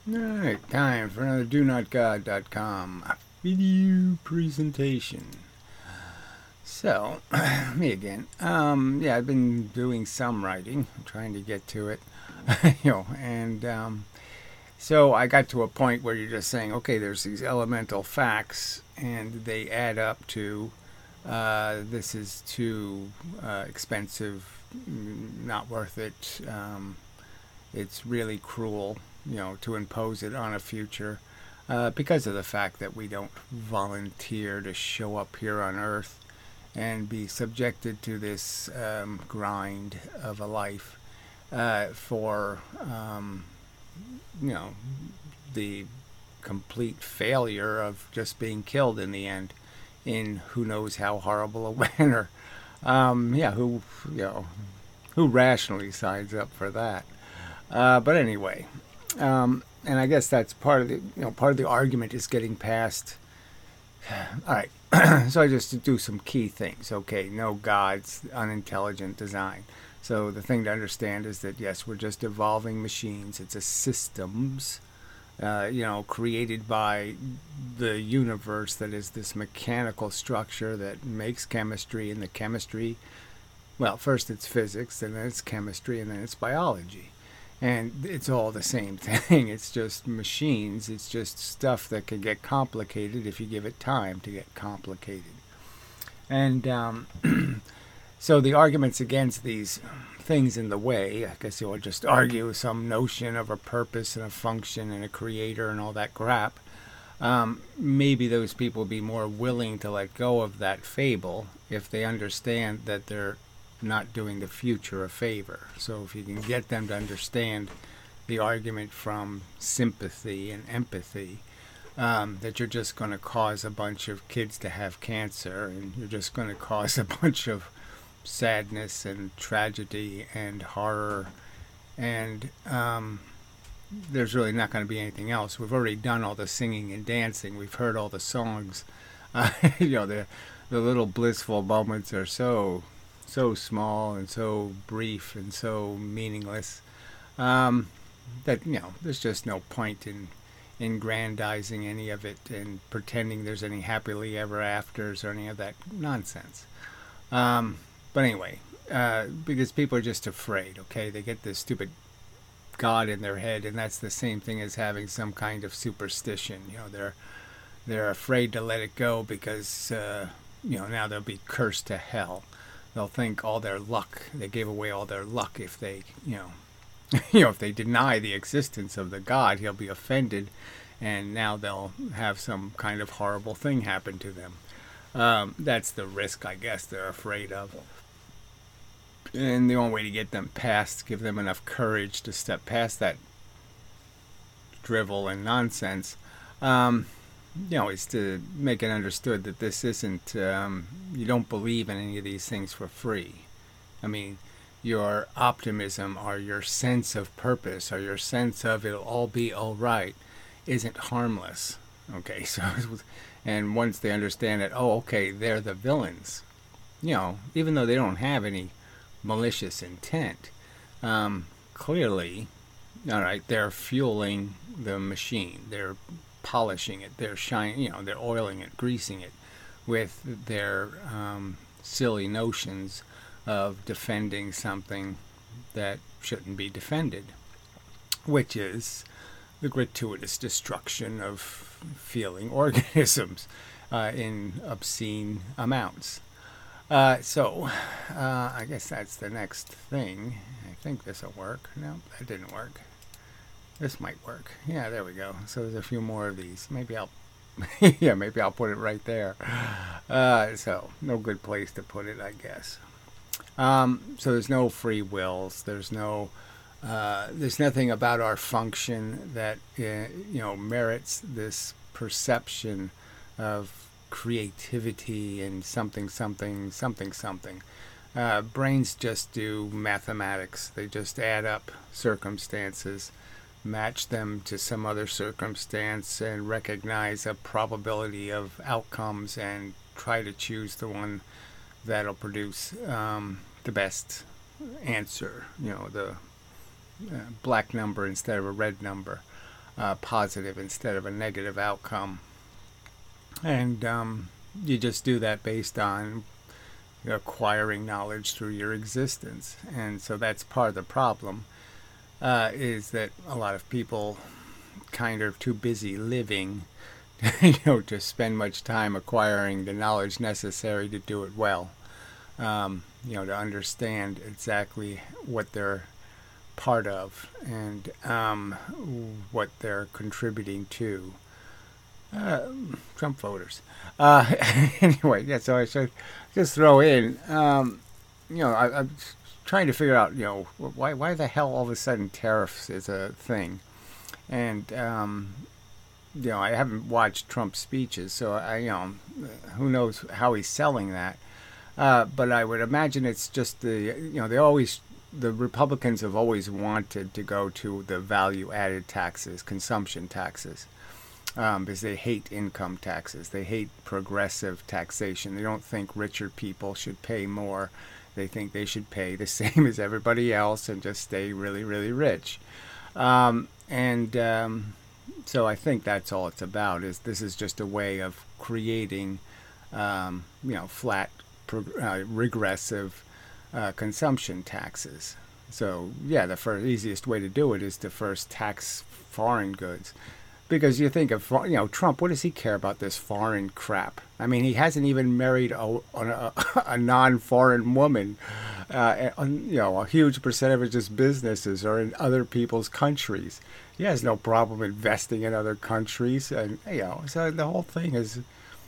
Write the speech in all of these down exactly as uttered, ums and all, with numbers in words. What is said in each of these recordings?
Alright, time for another do not god dot com video presentation. So, me again. Um, yeah, I've been doing some writing, I'm trying to get to it, you know, and um, so I got to a point where you're just saying, okay, there's these elemental facts, and they add up to uh, this is too uh, expensive, not worth it. Um, it's really cruel, you know, to impose it on a future uh, because of the fact that we don't volunteer to show up here on Earth and be subjected to this um, grind of a life uh, for, um, you know, the complete failure of just being killed in the end in who knows how horrible a manner. Um, yeah, who, you know, who rationally signs up for that? Uh, but anyway, um, and I guess that's part of the you know part of the argument is getting past. All right, so I just do some key things. Okay, no gods, unintelligent design. So the thing to understand is that yes, we're just evolving machines. It's a systems, uh, you know, created by the universe that is this mechanical structure that makes chemistry, and the chemistry. Well, first it's physics, and then it's chemistry, and then it's biology. And it's all the same thing. It's just machines. It's just stuff that can get complicated if you give it time to get complicated. And um, so the arguments against these things in the way, I guess you'll just argue some notion of a purpose and a function and a creator and all that crap. Um, maybe those people would be more willing to let go of that fable if they understand that they're not doing the future a favor. So if you can get them to understand the argument from sympathy and empathy, um, that you're just going to cause a bunch of kids to have cancer, and you're just going to cause a bunch of sadness and tragedy and horror, and um, there's really not going to be anything else. We've already done all the singing and dancing. We've heard all the songs. Uh, you know, the the little blissful moments are so so small and so brief and so meaningless um, that you know there's just no point in aggrandizing any of it and pretending there's any happily ever afters or any of that nonsense. Um, but anyway, uh, because people are just afraid. Okay, they get this stupid God in their head, and that's the same thing as having some kind of superstition. You know, they're they're afraid to let it go because uh, you know now they'll be cursed to hell. They'll think all their luck, they gave away all their luck if they, you know, you know, if they deny the existence of the God, he'll be offended, and now they'll have some kind of horrible thing happen to them. Um, that's the risk, I guess, they're afraid of. And the only way to get them past, give them enough courage to step past that drivel and nonsense, um, you know, is to make it understood that this isn't, um, you don't believe in any of these things for free. I mean, your optimism or your sense of purpose or your sense of it'll all be all right isn't harmless. Okay, so, and once they understand that, oh, okay, they're the villains, you know, even though they don't have any malicious intent, um, clearly, all right, they're fueling the machine. They're polishing it. They're shining, you know, they're oiling it, greasing it with their um, silly notions of defending something that shouldn't be defended, which is the gratuitous destruction of feeling organisms uh, in obscene amounts. Uh, so, uh, I guess that's the next thing. I think this will work. No, that didn't work. This might work. Yeah, there we go. So there's a few more of these. Maybe I'll, yeah, maybe I'll put it right there. Uh, so no good place to put it, I guess. Um, so there's no free wills. There's no, uh, there's nothing about our function that uh, you know merits this perception of creativity and something, something, something, something. Uh, brains just do mathematics. They just add up circumstances, match them to some other circumstance, and recognize a probability of outcomes and try to choose the one that'll produce um, the best answer. You know, the uh, black number instead of a red number. uh, positive instead of a negative outcome. And um, you just do that based on acquiring knowledge through your existence. And so that's part of the problem, uh, is that a lot of people kind of too busy living you know, to spend much time acquiring the knowledge necessary to do it well. Um, you know, to understand exactly what they're part of and um, what they're contributing to. Uh, Trump voters. Uh, anyway, yeah, so I should just throw in, um, you know, I, I'm trying to figure out, you know, why why the hell all of a sudden tariffs is a thing. And, um, you know, I haven't watched Trump's speeches, so I, you know, who knows how he's selling that. Uh, but I would imagine it's just the, you know, they always, the Republicans have always wanted to go to the value-added taxes, consumption taxes, um, because they hate income taxes. They hate progressive taxation. They don't think richer people should pay more. They think they should pay the same as everybody else and just stay really, really rich. Um, and um, so I think that's all it's about. Is this is just a way of creating, um, you know, flat, pro- uh, regressive uh, consumption taxes. So yeah, the first easiest way to do it is to first tax foreign goods. Because you think of, you know, Trump, what does he care about this foreign crap? I mean, he hasn't even married a, a, a non-foreign woman. Uh, and, you know, a huge percentage of his businesses are in other people's countries. He has no problem investing in other countries. And, you know, so the whole thing is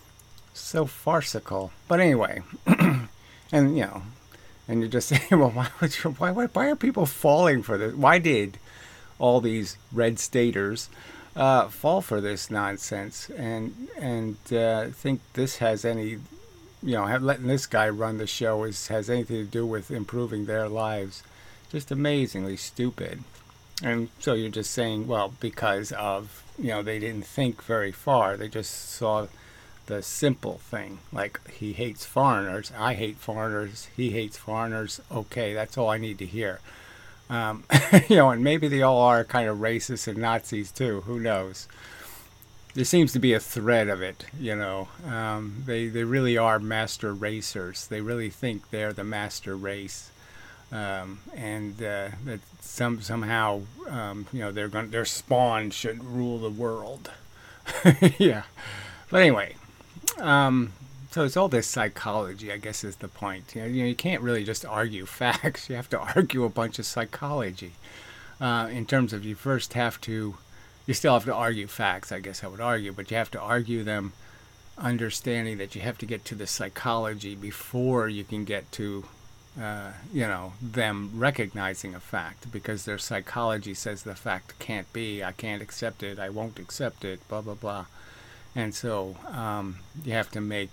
so farcical. But anyway, and, you know, and you're just saying, well, why, would you, why, why, why are people falling for this? Why did all these red staters Uh, fall for this nonsense and and uh, think this has any, you know, have, letting this guy run the show is has anything to do with improving their lives. Just amazingly stupid. And so you're just saying, well, because of, you know, they didn't think very far. They just saw the simple thing, like he hates foreigners, I hate foreigners, he hates foreigners. Okay, that's all I need to hear. Um, you know, and maybe they all are kind of racist and Nazis too. Who knows? There seems to be a thread of it. You know, um, they they really are master racers. They really think they're the master race, um, and uh, that some somehow um, you know they're going their spawn should rule the world. Yeah, but anyway. Um, So it's all this psychology, I guess, is the point. You know, you know, you can't really just argue facts. You have to argue a bunch of psychology. Uh, in terms of you first have to, you still have to argue facts, I guess I would argue, but you have to argue them understanding that you have to get to the psychology before you can get to, uh, you know, them recognizing a fact, because their psychology says the fact can't be, I can't accept it, I won't accept it, blah, blah, blah. And so um, you have to make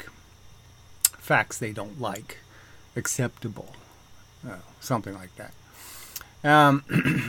facts they don't like acceptable, uh, something like that. Um,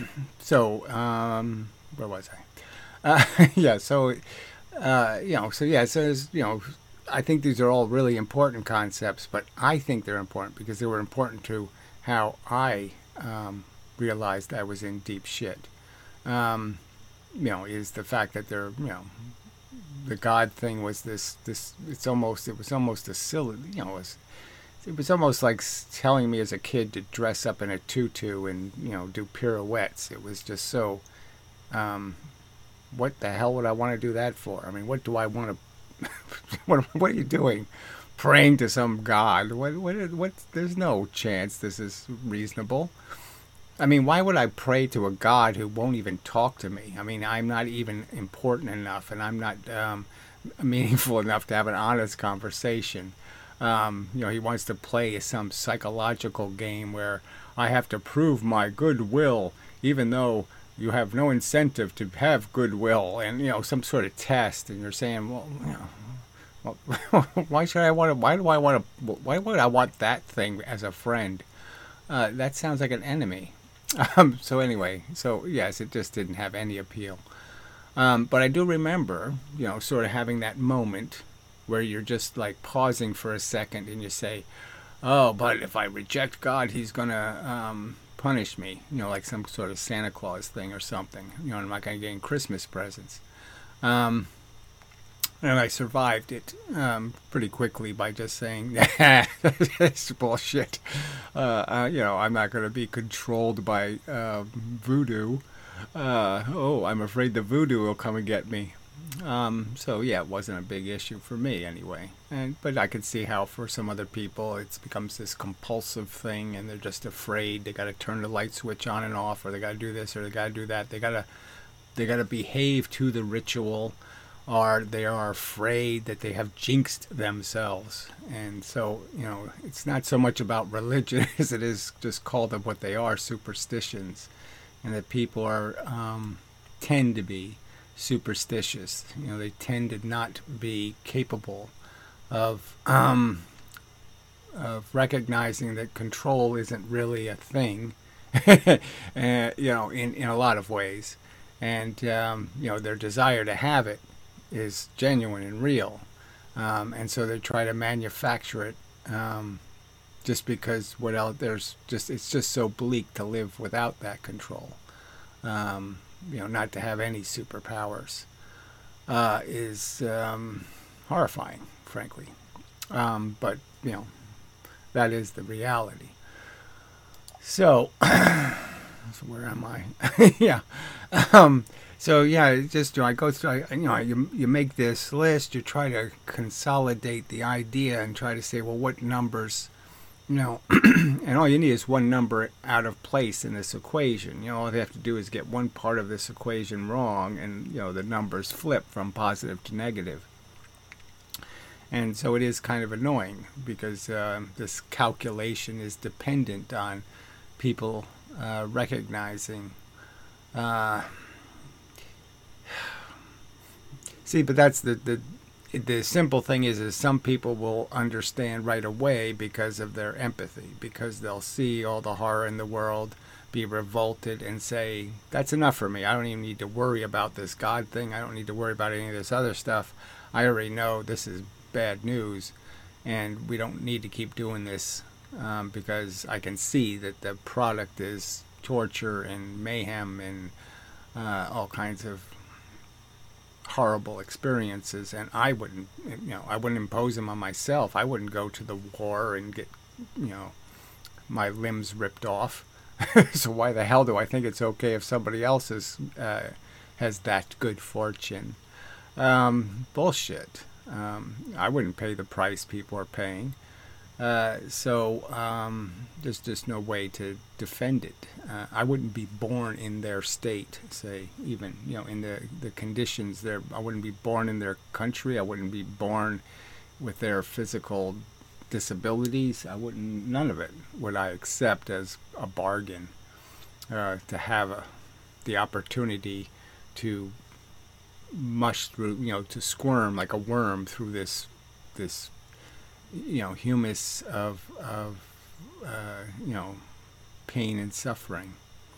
so um, where was I? Uh, yeah. So uh, you know. So yeah. So there's, you know, I think these are all really important concepts, but I think they're important because they were important to how I um, realized I was in deep shit. Um, you know, is the fact that they're, you know, the God thing was this, this, it's almost, it was almost a silly, you know, it was, it was almost like telling me as a kid to dress up in a tutu and, you know, do pirouettes. It was just so, um, what the hell would I want to do that for? I mean, what do I want to, what, what are you doing? Praying to some God? What, what, what, there's no chance this is reasonable. I mean, why would I pray to a God who won't even talk to me? I mean, I'm not even important enough, and I'm not um, meaningful enough to have an honest conversation. Um, you know, he wants to play some psychological game where I have to prove my goodwill, even though you have no incentive to have goodwill, and, you know, some sort of test. And you're saying, well, you know, well, why should I want to? Why do I want to? Why would I want that thing as a friend? Uh, that sounds like an enemy. Um, so anyway, so yes, it just didn't have any appeal. Um, but I do remember, you know, sort of having that moment where you're just like pausing for a second and you say, oh, but if I reject God, he's going to, um, punish me, you know, like some sort of Santa Claus thing or something. You know, I'm not going to get any Christmas presents. Um, and I survived it um, pretty quickly by just saying, "That's bullshit." Uh, uh, you know, I'm not going to be controlled by uh, voodoo. Uh, oh, I'm afraid the voodoo will come and get me. Um, so yeah, it wasn't a big issue for me anyway. And but I could see how for some other people it becomes this compulsive thing, and they're just afraid. They got to turn the light switch on and off, or they got to do this, or they got to do that. They got to they got to behave to the ritual, or they are afraid that they have jinxed themselves. And so you know, it's not so much about religion as it is just call them what they are, superstitions, and that people are um, tend to be superstitious. You know, they tend to not be capable of um, of recognizing that control isn't really a thing. uh, you know, in in a lot of ways, and um, you know, their desire to have it is genuine and real, um, and so they try to manufacture it um, just because what else? There's just it's just so bleak to live without that control. Um, you know, not to have any superpowers uh, is um, horrifying, frankly. Um, but, you know, that is the reality. So, so where am I? yeah. Um, so, yeah, it just, you know, I go through, I, you know, you, you make this list, you try to consolidate the idea and try to say, well, what numbers, you know, and all you need is one number out of place in this equation. You know, all they have to do is get one part of this equation wrong, and, you know, the numbers flip from positive to negative. And so it is kind of annoying because uh, this calculation is dependent on people uh, recognizing. Uh, see, but that's the, the the simple thing is, is some people will understand right away because of their empathy, because they'll see all the horror in the world, be revolted, and say, that's enough for me. I don't even need to worry about this God thing. I don't need to worry about any of this other stuff. I already know this is bad news, and we don't need to keep doing this um, because I can see that the product is torture and mayhem and uh, all kinds of horrible experiences, and I wouldn't, you know, I wouldn't impose them on myself. I wouldn't go to the war and get, you know, my limbs ripped off. So why the hell do I think it's okay if somebody else is, uh, has that good fortune? Um, bullshit. Um, I wouldn't pay the price people are paying. Uh, so um, there's just no way to defend it. Uh, I wouldn't be born in their state, say, even, you know, in the, the conditions there. I wouldn't be born in their country. I wouldn't be born with their physical disabilities. I wouldn't, none of it would I accept as a bargain uh, to have a, the opportunity to mush through, you know, to squirm like a worm through this, this, you know, humus of, of uh, you know, pain and suffering.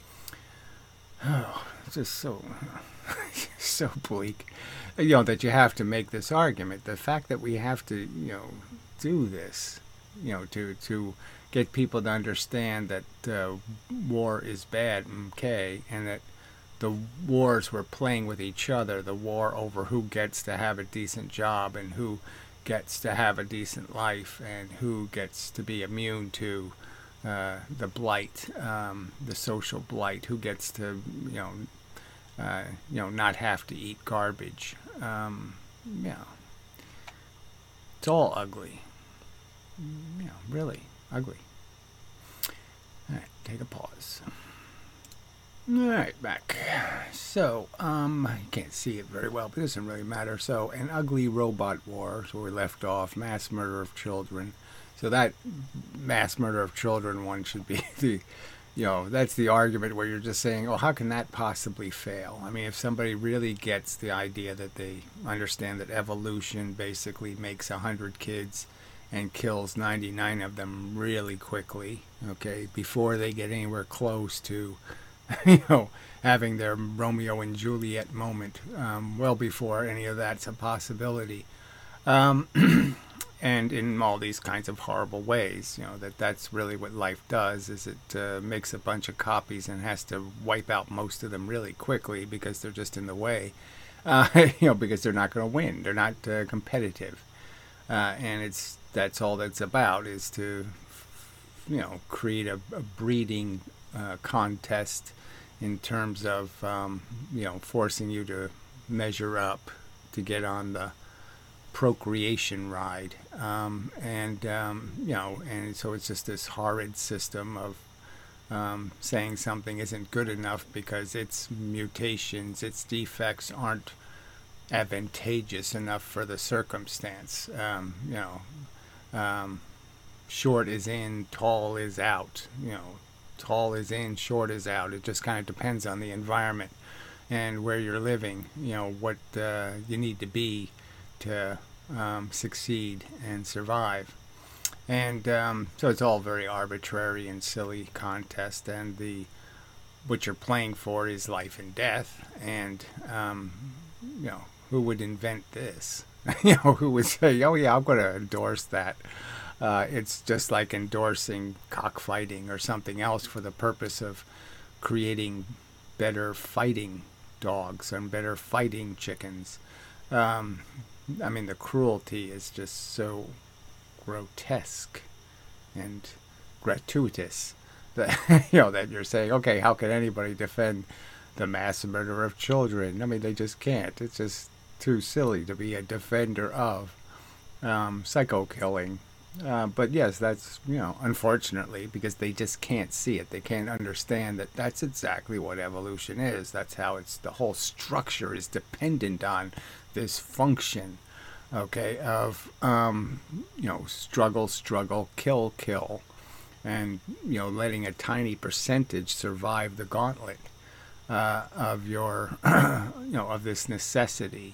Oh, it's just so, so bleak. You know, that you have to make this argument. The fact that we have to, you know, do this, you know, to, to get people to understand that uh, war is bad, okay, and that the wars we're playing with each other, the war over who gets to have a decent job and who gets to have a decent life and who gets to be immune to uh, the blight, um, the social blight, who gets to, you know, uh, you know, not have to eat garbage. Um, you know, it's all ugly. You know, really ugly. All right, take a pause. Alright, back. So, um, I can't see it very well, but it doesn't really matter. So, an ugly robot war, so we left off, mass murder of children. So that mass murder of children one should be the, you know, that's the argument where you're just saying, oh, how can that possibly fail? I mean, if somebody really gets the idea that they understand that evolution basically makes one hundred kids and kills ninety-nine of them really quickly, okay, before they get anywhere close to, you know, having their Romeo and Juliet moment, um, well before any of that's a possibility. Um, and in all these kinds of horrible ways. You know, that that's really what life does, is it uh, makes a bunch of copies and has to wipe out most of them really quickly because they're just in the way. Uh, you know, because they're not going to win. They're not uh, competitive. Uh, and it's that's all that's about, is to, you know, create a, a breeding uh, contest in terms of, um, you know, forcing you to measure up to get on the procreation ride. Um, and, um, you know, and so it's just this horrid system of um, saying something isn't good enough because its mutations, its defects aren't advantageous enough for the circumstance. Um, you know, um, short is in, tall is out. You know, tall is in, short is out. It just kind of depends on the environment and where you're living. You know, what uh, you need to be to um, succeed and survive. And um, so it's all very arbitrary and silly contest. And the what you're playing for is life and death. And um, you know, who would invent this? You know, who would say, "Oh yeah, I'm going to endorse that"? Uh, it's just like endorsing cockfighting or something else for the purpose of creating better fighting dogs and better fighting chickens. Um, I mean, the cruelty is just so grotesque and gratuitous that, you know, that you're saying, okay, how can anybody defend the mass murder of children? I mean, they just can't. It's just too silly to be a defender of um, psycho killing. Uh, but yes, that's, you know, unfortunately, because they just can't see it. They can't understand that that's exactly what evolution is. That's how it's, the whole structure is dependent on this function, okay, of, um, you know, struggle, struggle, kill, kill, and, you know, letting a tiny percentage survive the gauntlet uh, of your, you know, of this necessity,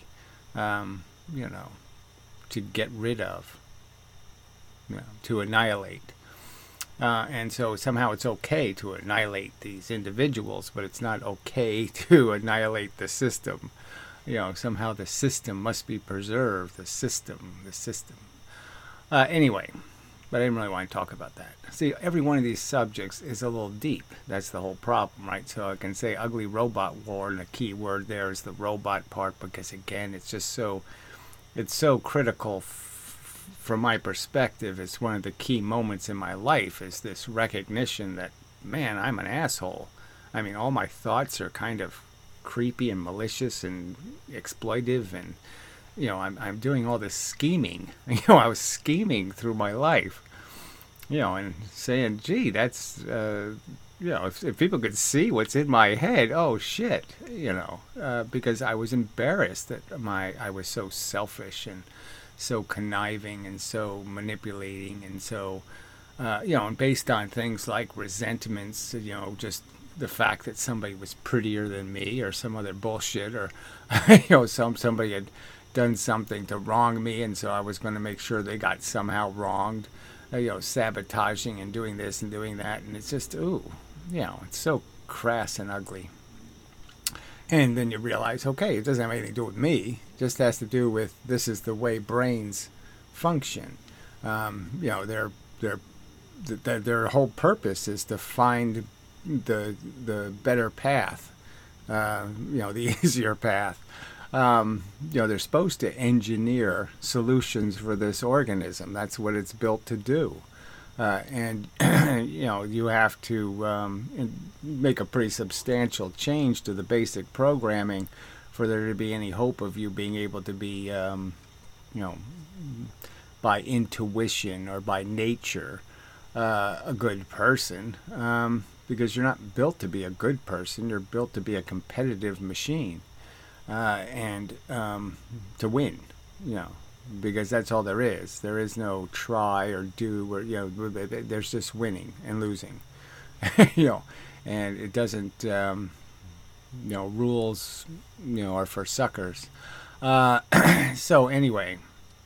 um, you know, to get rid of. You know, to annihilate. Uh, and so somehow it's okay to annihilate these individuals, but it's not okay to annihilate the system. You know, somehow the system must be preserved. The system, the system. Uh, anyway, but I didn't really want to talk about that. See, every one of these subjects is a little deep. That's the whole problem, right? So I can say ugly robot war, and the key word there is the robot part, because again, it's just so, it's so critical. From my perspective, it's one of the key moments in my life, is this recognition that, man, I'm an asshole. I mean, all my thoughts are kind of creepy and malicious and exploitive, and, you know, I'm I'm doing all this scheming. You know, I was scheming through my life, you know, and saying, gee, that's, uh, you know, if, if people could see what's in my head, oh, shit, you know, uh, because I was embarrassed that my I was so selfish and so conniving and so manipulating and so, uh, you know, and based on things like resentments, you know, just the fact that somebody was prettier than me or some other bullshit, or, you know, some somebody had done something to wrong me, and so I was going to make sure they got somehow wronged, uh, you know, sabotaging and doing this and doing that, and it's just, ooh, you know, it's so crass and ugly. And then you realize, okay, it doesn't have anything to do with me. It just has to do with, this is the way brains function. Um, you know, their their their their whole purpose is to find the the better path. Uh, you know, the easier path. Um, you know, they're supposed to engineer solutions for this organism. That's what it's built to do. Uh, and, you know, you have to um, make a pretty substantial change to the basic programming for there to be any hope of you being able to be, um, you know, by intuition or by nature, uh, a good person. Um, because you're not built to be a good person. You're built to be a competitive machine uh, and um, to win, you know. Because that's all there is. There is no try or do, or, you know, there's just winning and losing, you know, and it doesn't, um, you know, rules, you know, are for suckers. Uh, so anyway,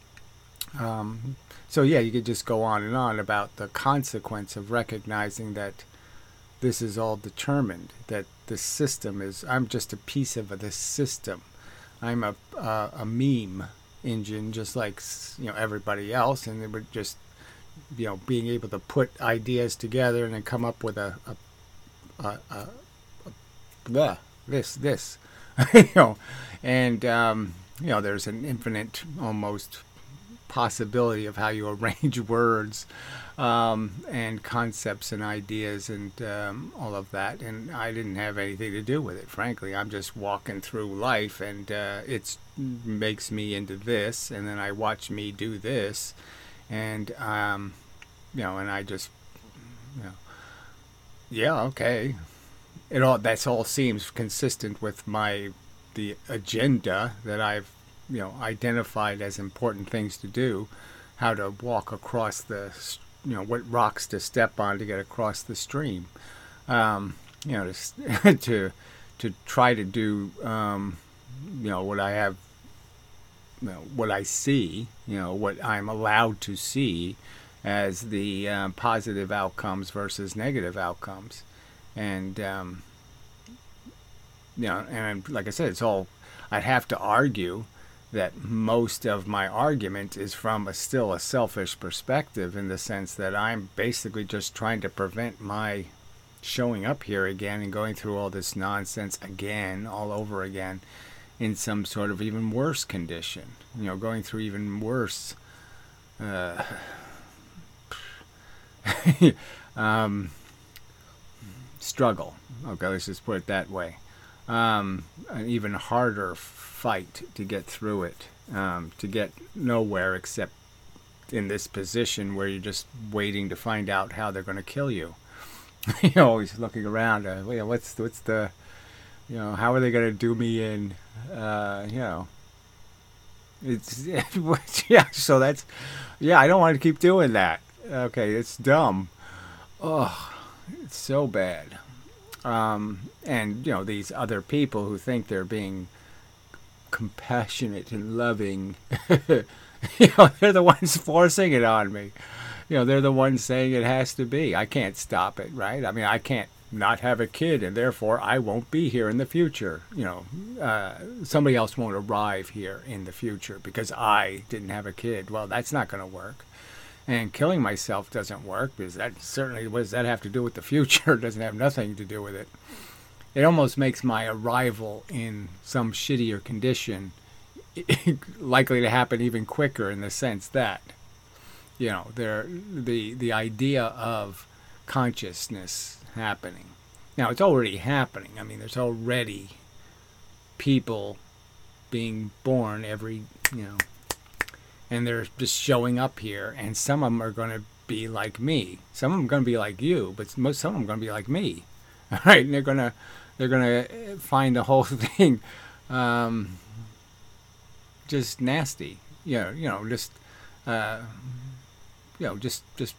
um, so yeah, you could just go on and on about the consequence of recognizing that this is all determined, that the system is, I'm just a piece of this system. I'm a, uh, a meme. engine, just like you know everybody else, and they were just you know being able to put ideas together and then come up with a, a, a, a, a blah, this this you know, and um, you know there's an infinite almost possibility of how you arrange words um, and concepts and ideas and um, all of that. And I didn't have anything to do with it, frankly. I'm just walking through life, and uh, it makes me into this, and then I watch me do this, and um, you know, and I just, you know, yeah, okay. It all that's all seems consistent with my the agenda that I've you know identified as important things to do, how to walk across the you know what rocks to step on to get across the stream, um, you know to to to try to do um, you know what I have you know, what I see you know what I'm allowed to see as the uh, positive outcomes versus negative outcomes, and um, you know and like I said, it's all I'd have to argue that most of my argument is from a still a selfish perspective, in the sense that I'm basically just trying to prevent my showing up here again and going through all this nonsense again, all over again, in some sort of even worse condition. You know, going through even worse uh, um, struggle. Okay, let's just put it that way. Um, an even harder fight to get through it, um, to get nowhere except in this position where you're just waiting to find out how they're going to kill you. You're always looking around. Uh, well, what's what's the, you know, how are they going to do me in? Uh, you know, it's yeah. So that's yeah. I don't want to keep doing that. Okay, it's dumb. Oh, it's so bad. Um, and you know these other people who think they're being compassionate and loving, you know, they're the ones forcing it on me. You know, they're the ones saying it has to be. I can't stop it, right? I mean, I can't not have a kid, and therefore I won't be here in the future. You know, uh, somebody else won't arrive here in the future because I didn't have a kid. Well, that's not going to work. And killing myself doesn't work, because that certainly, what does that have to do with the future? It doesn't have nothing to do with it. It almost makes my arrival in some shittier condition likely to happen even quicker, in the sense that, you know, there the the idea of consciousness happening. Now, it's already happening. I mean, there's already people being born every, you know, and they're just showing up here, and some of them are going to be like me. Some of them are going to be like you, but most some of them are going to be like me. All right, and they're going to they're going to find the whole thing um, just nasty. You know, you know, just uh, you know, just just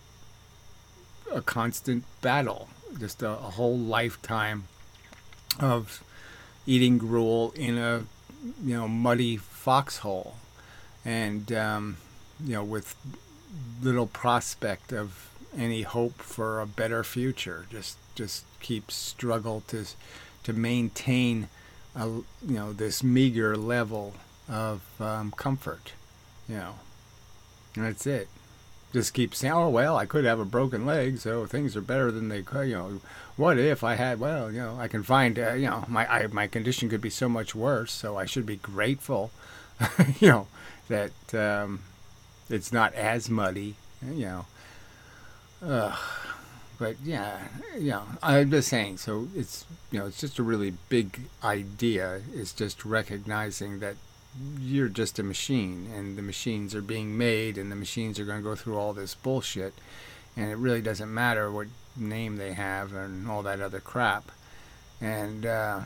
a constant battle, just a, a whole lifetime of eating gruel in a you know muddy foxhole. And, um, you know, with little prospect of any hope for a better future, just just keep struggle to to maintain, a, you know, this meager level of um, comfort, you know, and that's it. Just keep saying, oh, well, I could have a broken leg, so things are better than they could, you know. What if I had, well, you know, I can find, uh, you know, my I, my condition could be so much worse, so I should be grateful, you know, that um, it's not as muddy, you know. Uh, but yeah, you know, I'm just saying. So it's you know, it's just a really big idea. It's just recognizing that you're just a machine, and the machines are being made, and the machines are going to go through all this bullshit, and it really doesn't matter what name they have and all that other crap. And uh,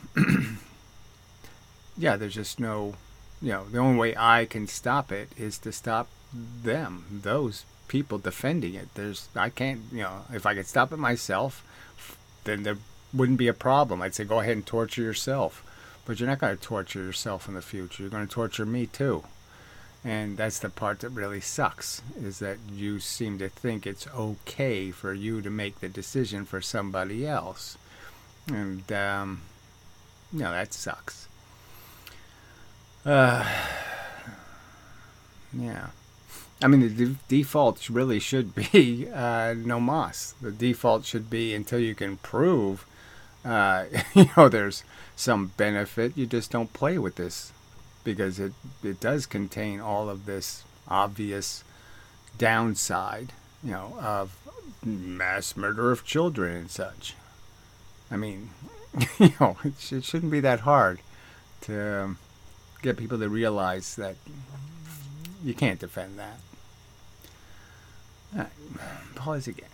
yeah, there's just no. You know, the only way I can stop it is to stop them, those people defending it. There's, I can't, you know, if I could stop it myself, then there wouldn't be a problem. I'd say go ahead and torture yourself. But you're not going to torture yourself in the future. You're going to torture me too. And that's the part that really sucks, is that you seem to think it's okay for you to make the decision for somebody else. And, um, you know, that sucks. Uh, Yeah. I mean, the de- default really should be uh, no mas. The default should be until you can prove, uh, you know, there's some benefit. You just don't play with this because it it does contain all of this obvious downside, you know, of mass murder of children and such. I mean, you know, it, sh- it shouldn't be that hard to um, get people to realize that you can't defend that. All right, pause again.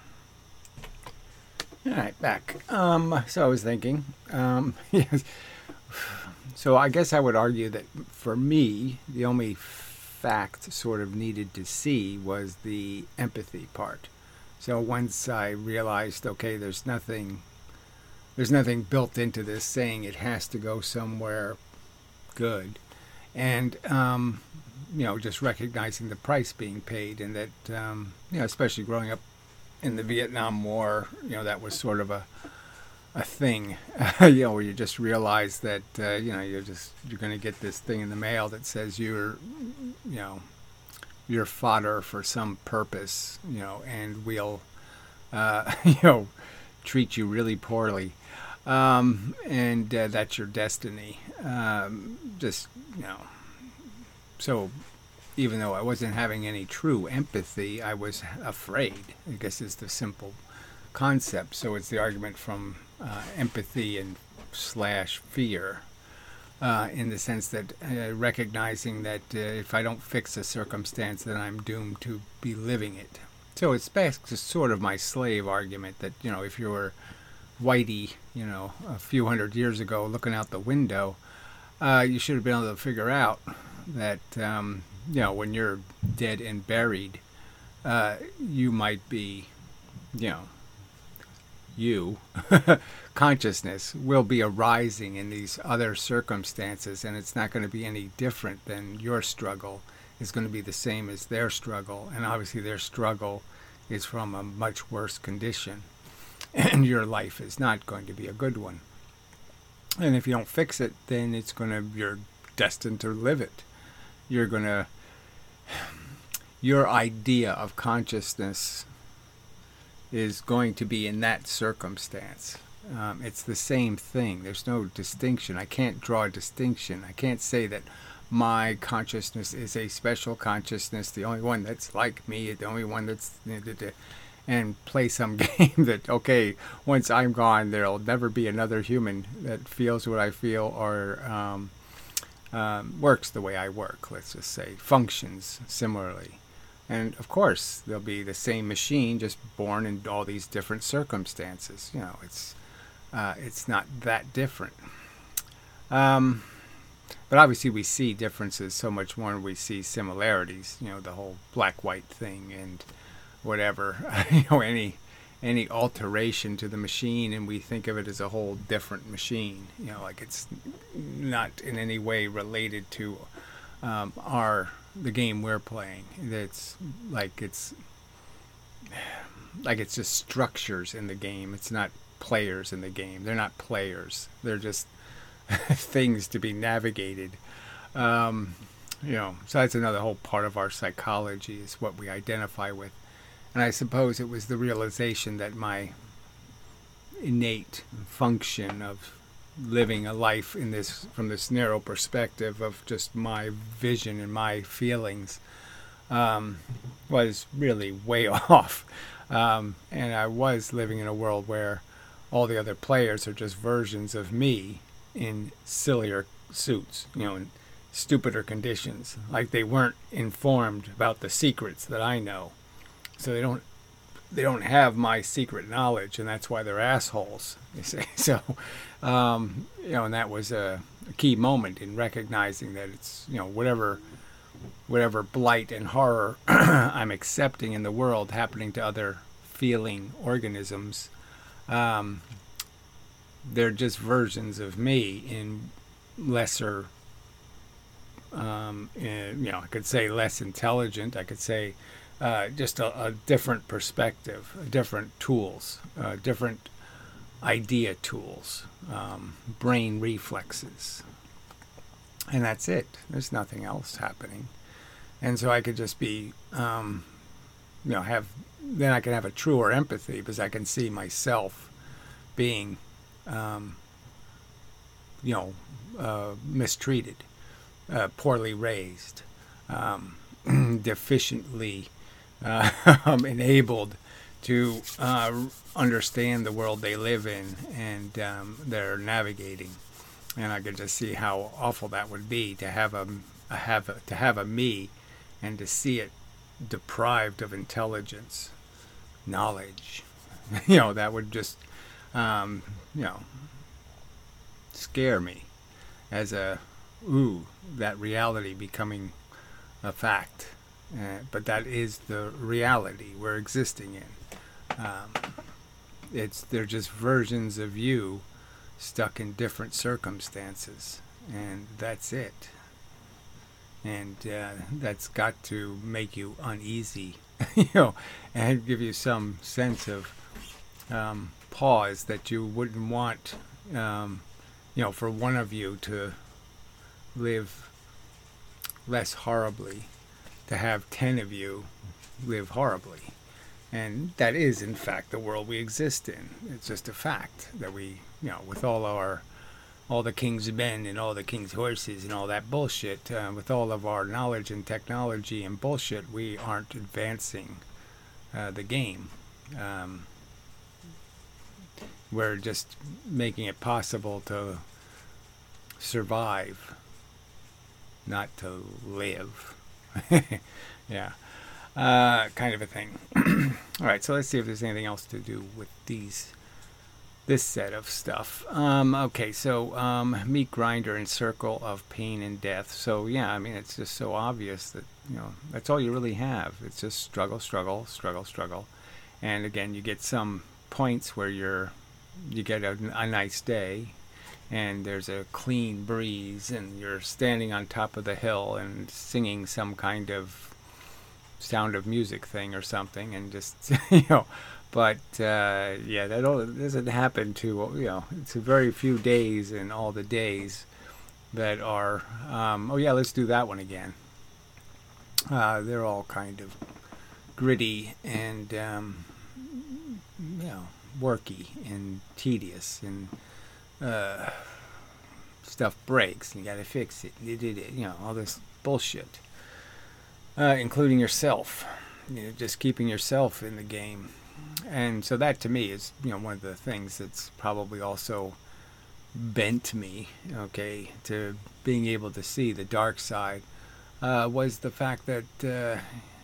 All right, back. Um, so I was thinking, um, yes. So I guess I would argue that for me, the only fact sort of needed to see was the empathy part. So once I realized, okay, there's nothing, there's nothing built into this saying it has to go somewhere good, and um, you know, just recognizing the price being paid, and that um, you know, especially growing up in the Vietnam War, you know, that was sort of a a thing, you know, where you just realize that uh, you know, you're just you're going to get this thing in the mail that says you're, you know, you're fodder for some purpose, you know, and we'll, uh, you know, treat you really poorly, um, and uh, that's your destiny. Um, just you know, so even though I wasn't having any true empathy, I was afraid. I guess is the simple concept. So it's the argument from uh, empathy and slash fear, uh, in the sense that uh, recognizing that uh, if I don't fix a circumstance, then I'm doomed to be living it. So it's back to sort of my slave argument that, you know, if you were Whitey, you know, a few hundred years ago looking out the window, uh, you should have been able to figure out that, um, you know, when you're dead and buried, uh, you might be, you know, you, consciousness will be arising in these other circumstances, and it's not going to be any different than your struggle. It's going to be the same as their struggle, and obviously their struggle is from a much worse condition, and your life is not going to be a good one. And if you don't fix it, then it's going to, you're destined to live it. You're going to, your idea of consciousness is going to be in that circumstance. Um, it's the same thing. There's no distinction. I can't draw a distinction. I can't say that my consciousness is a special consciousness, the only one that's like me, the only one that's, and play some game that, okay, once I'm gone, there'll never be another human that feels what I feel or um, um, works the way I work, let's just say, functions similarly. And of course, there'll be the same machine, just born in all these different circumstances. You know, it's uh, it's not that different. Um, but obviously, we see differences so much more than we see similarities. You know, the whole black-white thing and whatever. You know, any any alteration to the machine, and we think of it as a whole different machine. You know, like it's not in any way related to um, our. the game we're playing. It's like it's like it's just structures in the game. It's not players in the game. They're not players. They're just things to be navigated. Um, you know, so that's another whole part of our psychology is what we identify with. And I suppose it was the realization that my innate function of living a life in this from this narrow perspective of just my vision and my feelings um, was really way off, um, and I was living in a world where all the other players are just versions of me in sillier suits, you know, in stupider conditions, like they weren't informed about the secrets that I know, so they don't they don't have my secret knowledge, and that's why they're assholes, you see. So, um, you know, and that was a, a key moment in recognizing that it's, you know, whatever, whatever blight and horror I'm accepting in the world happening to other feeling organisms, um, they're just versions of me in lesser, um, in, you know, I could say less intelligent, I could say Uh, just a, a different perspective, different tools, uh, different idea tools, um, brain reflexes. And that's it. There's nothing else happening. And so I could just be, um, you know, have, then I can have a truer empathy because I can see myself being, um, you know, uh, mistreated, uh, poorly raised, um, deficiently uh, enabled to uh, understand the world they live in and um, they're navigating. And I could just see how awful that would be to have a, a have a, to have a me, and to see it deprived of intelligence, knowledge. You know, that would just, um, you know, scare me as a, ooh, that reality becoming a fact. Uh, but that is the reality we're existing in. Um, it's they're just versions of you stuck in different circumstances, and that's it. And uh, that's got to make you uneasy, you know, and give you some sense of um, pause that you wouldn't want, um, you know, for one of you to live less horribly, to have ten of you live horribly. And that is, in fact, the world we exist in. It's just a fact that we, you know, with all our, all the king's men and all the king's horses and all that bullshit, uh, with all of our knowledge and technology and bullshit, we aren't advancing uh, the game. Um, we're just making it possible to survive, not to live. Yeah. Uh, kind of a thing. All right, so let's see if there's anything else to do with these, this set of stuff. Um, okay, so um, meat grinder and circle of pain and death. So yeah, I mean, it's just so obvious that, you know, that's all you really have. It's just struggle, struggle, struggle, struggle, and again, you get some points where you're, you get a, a nice day, and there's a clean breeze, and you're standing on top of the hill and singing some kind of Sound of Music thing or something, and just, you know, but uh, yeah, that all doesn't happen to, you know, it's a very few days in all the days that are, um, oh yeah, let's do that one again. Uh, they're all kind of gritty and, um, you know, worky and tedious, and uh, stuff breaks and you gotta fix it, you know, all this bullshit. Uh, including yourself, you know, just keeping yourself in the game. And so that to me is, you know, one of the things that's probably also bent me, okay, to being able to see the dark side, uh, was the fact that uh,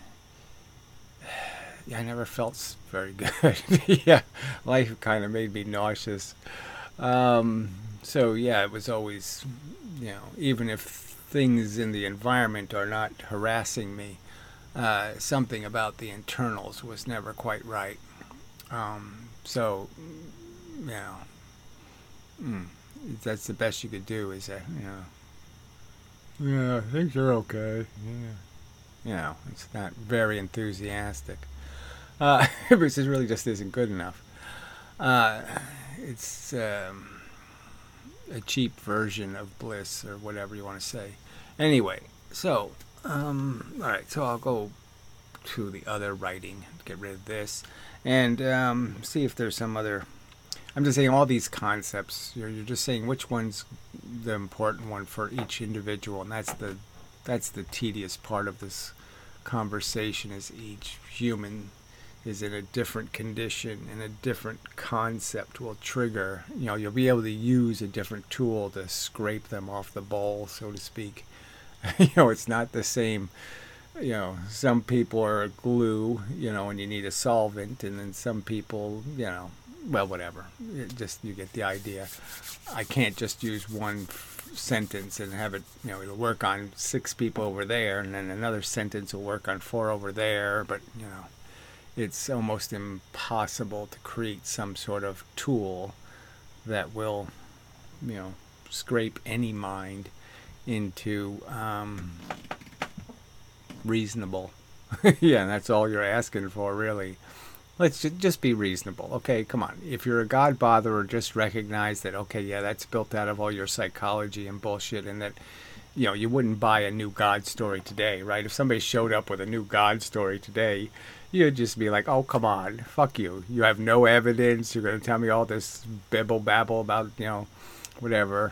I never felt very good. Yeah, life kind of made me nauseous. Um, so yeah, it was always, you know, even if things in the environment are not harassing me, uh, something about the internals was never quite right. Um, so, you know, mm, that's the best you could do, is that, you know, yeah, things are okay. Yeah. You know, it's not very enthusiastic. Uh, because it really just isn't good enough. Uh, it's um, a cheap version of bliss, or whatever you want to say. Anyway, so, um, all right, so I'll go to the other writing, get rid of this, and um, see if there's some other, I'm just saying all these concepts, you're, you're just saying which one's the important one for each individual, and that's the, that's the tedious part of this conversation, is each human is in a different condition, and a different concept will trigger, you know, you'll be able to use a different tool to scrape them off the bowl, so to speak. You know, it's not the same, you know, some people are glue, you know, and you need a solvent, and then some people, you know, well, whatever. It just, you get the idea. I can't just use one f- sentence and have it, you know, it'll work on six people over there, and then another sentence will work on four over there, but, you know, it's almost impossible to create some sort of tool that will, you know, scrape any mind into um, reasonable. Yeah, and that's all you're asking for, really. Let's ju- just be reasonable. Okay, come on. If you're a God botherer, just recognize that, okay, yeah, that's built out of all your psychology and bullshit, and that you know, you wouldn't buy a new God story today, right? If somebody showed up with a new God story today, you'd just be like, oh, come on, fuck you. You have no evidence. You're going to tell me all this bibble babble about, you know, whatever.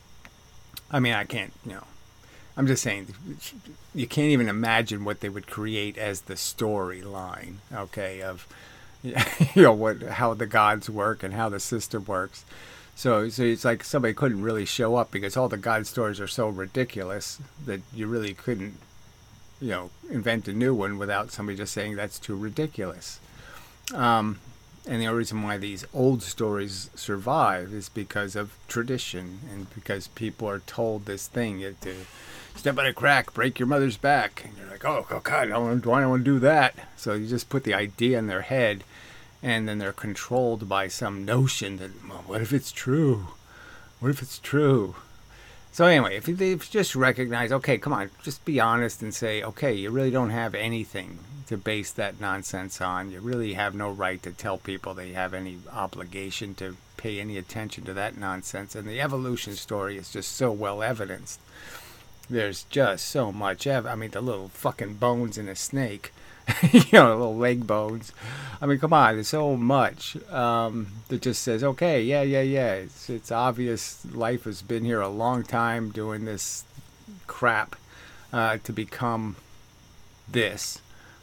I mean, I can't, you know, I'm just saying, you can't even imagine what they would create as the storyline, okay, of, you know, what, how the gods work and how the system works. So, so it's like somebody couldn't really show up because all the God stories are so ridiculous that you really couldn't, you know, invent a new one without somebody just saying that's too ridiculous. Um, and the only reason why these old stories survive is because of tradition and because people are told this thing. You have to step on a crack, break your mother's back. And you're like, oh, God, I don't, I don't want to do that. So you just put the idea in their head, and then they're controlled by some notion that, well, what if it's true? What if it's true? So anyway, if you, if you just recognize, okay, come on, just be honest and say, okay, you really don't have anything to base that nonsense on. You really have no right to tell people they have any obligation to pay any attention to that nonsense. And the evolution story is just so well evidenced. There's just so much. Ev- I mean, the little fucking bones in a snake, you know, the little leg bones. I mean, come on, there's so much um, that just says, okay, yeah, yeah, yeah. It's it's obvious life has been here a long time doing this crap uh, to become this.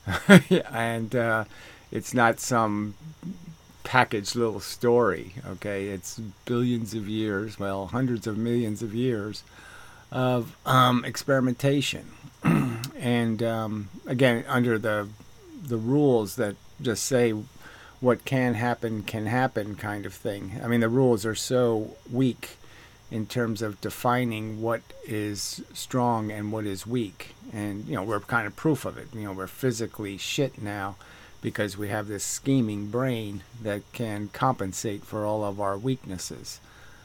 and uh, it's not some packaged little story, okay? It's billions of years, well, hundreds of millions of years of um, experimentation. and um, again, under the the rules that just say what can happen can happen kind of thing. I mean, the rules are so weak in terms of defining what is strong and what is weak. And, you know, we're kind of proof of it. You know, we're physically shit now because we have this scheming brain that can compensate for all of our weaknesses.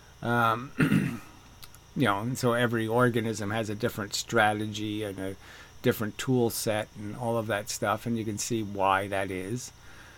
Um, you know, and so every organism has a different strategy and a different tool set and all of that stuff, and you can see why that is.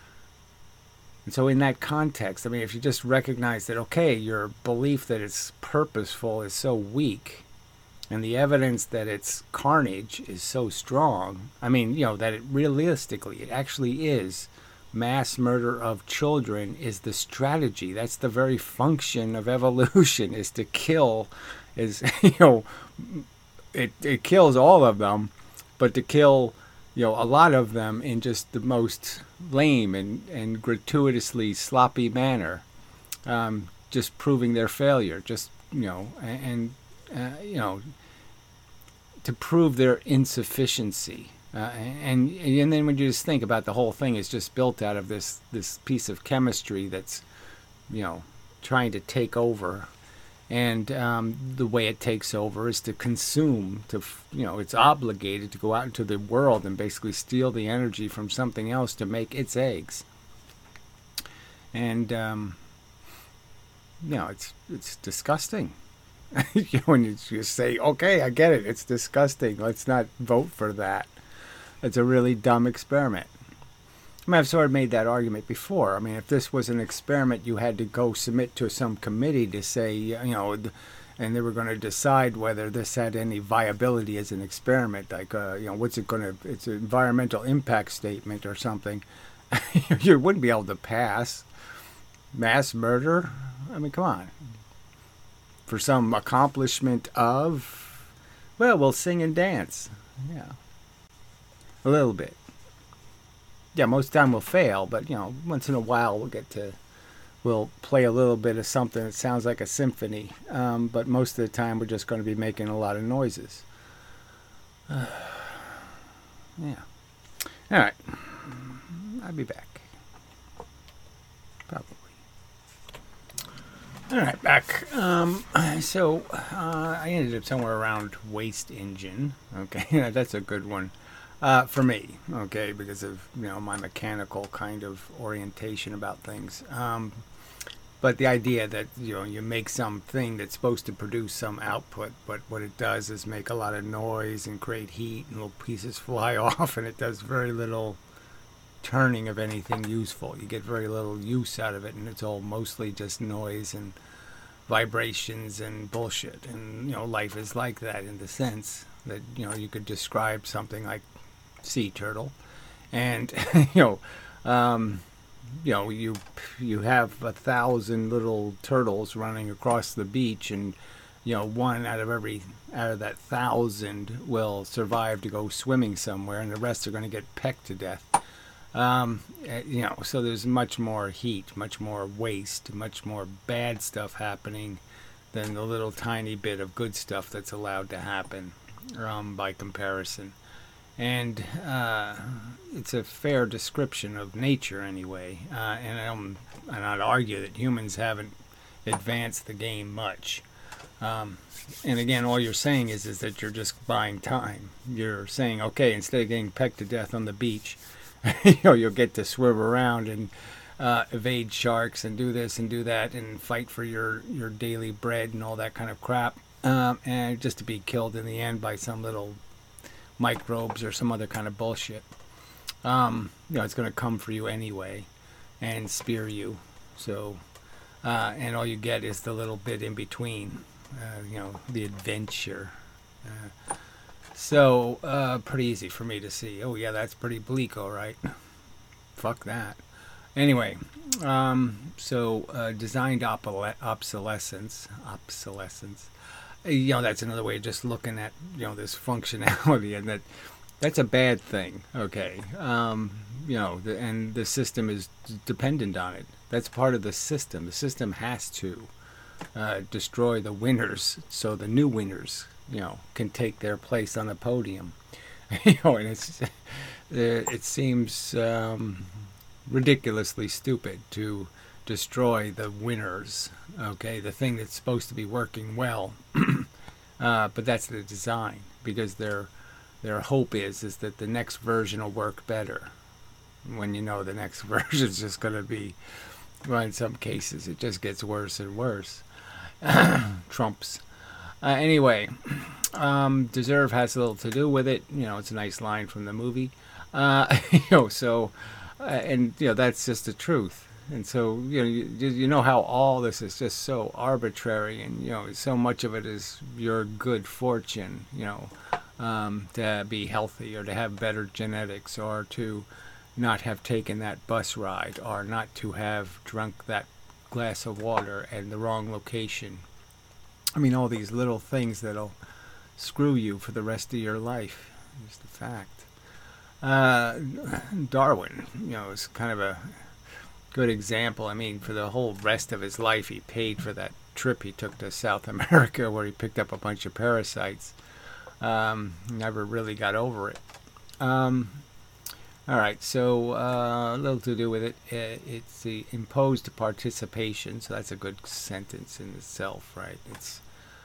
And so in that context, I mean, if you just recognize that, okay, your belief that it's purposeful is so weak, and the evidence that it's carnage is so strong, I mean, you know, that it realistically, it actually is mass murder of children is the strategy. That's the very function of evolution, is to kill, is, you know, it, it kills all of them, but to kill, you know, a lot of them in just the most lame and, and gratuitously sloppy manner, um, just proving their failure, just, you know, and, uh, you know, to prove their insufficiency. Uh, and and then when you just think about the whole thing is just built out of this, this piece of chemistry that's, you know, trying to take over. And um, the way it takes over is to consume, to, you know, it's obligated to go out into the world and basically steal the energy from something else to make its eggs. And, um, you know, it's it's disgusting. When you just say, okay, I get it, it's disgusting, let's not vote for that. It's a really dumb experiment. I mean, I've sort of made that argument before. I mean, if this was an experiment, you had to go submit to some committee to say, you know, and they were going to decide whether this had any viability as an experiment. Like, uh, you know, what's it going to, it's an environmental impact statement or something. You wouldn't be able to pass. Mass murder? I mean, come on. For some accomplishment of, well, we'll sing and dance. Yeah. A little bit. Yeah, most of the time we'll fail, but, you know, once in a while we'll get to, we'll play a little bit of something that sounds like a symphony, um, but most of the time we're just going to be making a lot of noises. Uh, yeah. All right. I'll be back. Probably. All right, back. Um, so uh, I ended up somewhere around Waste Engine. Okay, that's a good one. Uh, for me, okay, because of, you know, my mechanical kind of orientation about things. Um, but the idea that, you know, you make something that's supposed to produce some output, but what it does is make a lot of noise and create heat and little pieces fly off, and it does very little turning of anything useful. You get very little use out of it, and it's all mostly just noise and vibrations and bullshit. And, you know, life is like that in the sense that, you know, you could describe something like sea turtle. And, you know, um, you know, you you have a thousand little turtles running across the beach, and you know, one out of every out of that thousand will survive to go swimming somewhere, and the rest are going to get pecked to death. Um, you know, so there's much more heat, much more waste, much more bad stuff happening than the little tiny bit of good stuff that's allowed to happen, um, by comparison. And uh, it's a fair description of nature anyway. Uh, and I'm, I'm not argue that humans haven't advanced the game much. Um, and again, all you're saying is is that you're just buying time. You're saying, okay, instead of getting pecked to death on the beach, you know, you'll get to swim around and uh, evade sharks and do this and do that and fight for your, your daily bread and all that kind of crap. Um, and just to be killed in the end by some little microbes or some other kind of bullshit. Um, you know, it's going to come for you anyway and spear you. So, uh, and all you get is the little bit in between, uh, you know, the adventure. Uh, so, uh, pretty easy for me to see. Oh, yeah, that's pretty bleak, all right. Fuck that. Anyway, um, so uh, designed obole- obsolescence, obsolescence. You know, that's another way of just looking at, you know, this functionality, and that that's a bad thing, okay? Um, you know, the, and the system is dependent on it. That's part of the system. The system has to uh, destroy the winners so the new winners, you know, can take their place on the podium. You know, and it's it seems um, ridiculously stupid to destroy the winners, okay, the thing that's supposed to be working well. uh, but that's the design, because their their hope is is that the next version will work better, when you know the next version is just going to be, well, in some cases it just gets worse and worse. Trumps. Uh, anyway, um, deserve has a little to do with it. You know, it's a nice line from the movie. Uh, you know, so, uh, and you know, that's just the truth. And so, you know, you, you know how all this is just so arbitrary, and, you know, so much of it is your good fortune, you know, um, to be healthy or to have better genetics or to not have taken that bus ride or not to have drunk that glass of water at the wrong location. I mean, all these little things that'll screw you for the rest of your life. Just a fact. Uh, Darwin, you know, is kind of a good example. I mean, for the whole rest of his life, he paid for that trip he took to South America where he picked up a bunch of parasites. Um, never really got over it. Um, all right, so uh, a little to do with it. It's the imposed participation, so that's a good sentence in itself, right? It's